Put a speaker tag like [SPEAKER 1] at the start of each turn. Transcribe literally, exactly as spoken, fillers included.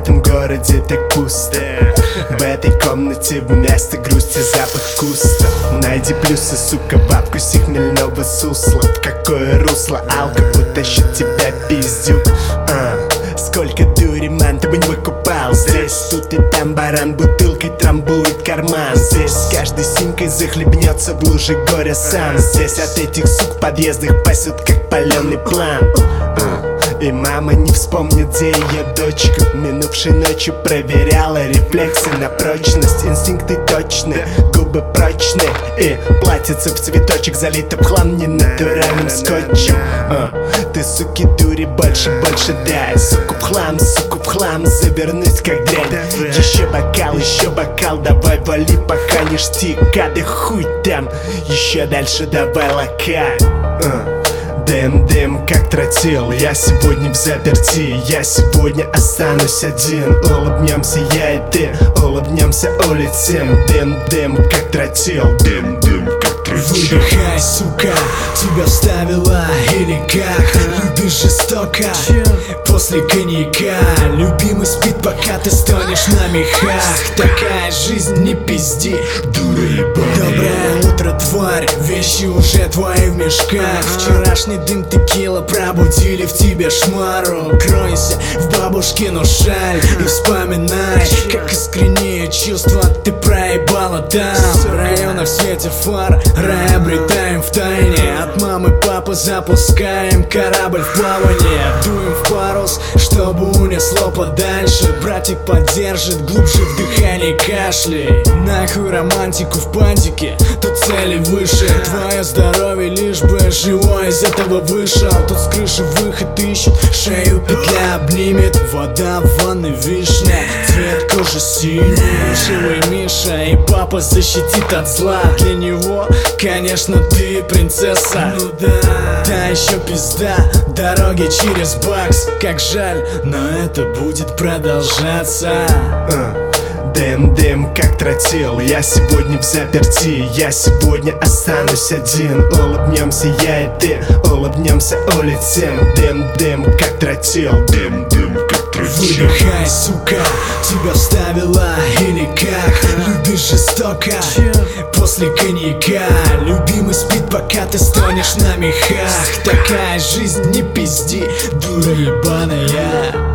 [SPEAKER 1] этом городе так пусто. В этой комнате вместо грусти запах куста. Найди плюсы, сука, во вкусе хмельного сусла. В какое русло алка утащит тебя, пиздюк. а. Сколько дури, ман, ты бы не выкупал. Здесь, тут и там баран бутылкой трамбует карман. Здесь каждый симкой захлебнется в луже горя сам. Здесь от этих сук в подъездах пасет, как паленый план. И мама не вспомнит, где ее дочка. Минувшей ночью проверяла рефлексы на прочность. Инстинкты точны, губы прочны. И платьице в цветочек залито в хлам ненатуральным скотчем. а, Ты, суки, дури, больше, больше дай. Суку в хлам, суку в хлам, завернусь как дрянь. Еще бокал, еще бокал, давай вали, пока не штика. Да хуй там, еще дальше давай локаль. а. Дым-дым, как тротил, я сегодня в заперти. Я сегодня останусь один. Улыбнемся я и ты, улыбнемся, улетим. Дым-дым, как тротил. Дым-дым, как тротил.
[SPEAKER 2] Выдыхай, сука, тебя вставила или как? Любишь жестоко, после коньяка. Любимый спит, пока ты стонешь на мехах. Такая жизнь, не пизди, дура ебаная. Доброе утро, тварь, вещи уже твои в мешках. Вчерашний дым текила пробудили в тебе шмару. Кройся в бабушкину шаль и вспоминай, как искренние чувства ты проебала там. В районах в свете фар рай обретаем в тайне. От мамы, папы запускаем корабль в плавание. Дуем в парус, чтобы унесло подальше. Братик поддержит, глубже вдыхай, не кашляй. Нахуй романтику в пантике, тут цели выше. Твое здоровье, лишь бы живой из этого вышел. Тут с крыши выход ищет, шею петля обнимет. Вода в ванной вишня, цвет кожи синий. Живой Миша и папа защитит от зла. Для него, конечно, ты принцесса. Ну да, да еще пизда, дороги через бакс. Как жаль, но это будет продолжаться.
[SPEAKER 1] а. Дым-дым, как тротил, я сегодня в заперти. Я сегодня останусь один. Улыбнемся я и ты, улыбнемся, улетим. Дым-дым, как тротил. Дым-дым, как тротил.
[SPEAKER 2] Выдыхай, сука, тебя вставила или как? Любишь жестоко, после коньяка. Любимый спит, пока ты стонешь на мехах. Такая жизнь, не пизди, дура ебаная.